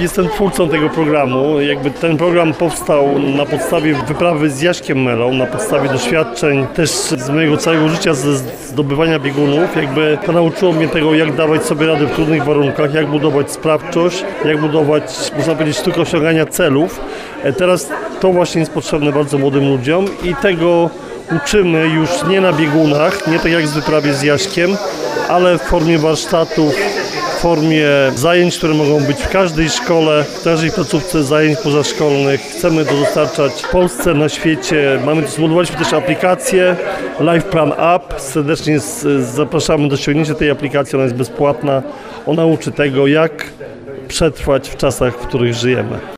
jestem twórcą tego programu. Jakby ten program powstał na podstawie wyprawy z Jaśkiem Melą, na podstawie doświadczeń też z mojego całego życia ze zdobywania biegunów. Jakby to nauczyło mnie tego, jak dawać sobie radę w trudnych warunkach, jak budować sprawczość, jak budować, można powiedzieć, sztukę osiągania celów. Teraz to właśnie jest potrzebne bardzo młodym ludziom i tego uczymy już nie na biegunach, nie tak jak z wyprawie z Jaśkiem, ale w formie warsztatów, w formie zajęć, które mogą być w każdej szkole, w każdej placówce zajęć pozaszkolnych. Chcemy to dostarczać w Polsce, na świecie. Zbudowaliśmy też aplikację Life Plan App. Serdecznie zapraszamy do ściągnięcia tej aplikacji, ona jest bezpłatna. Ona uczy tego, jak przetrwać w czasach, w których żyjemy.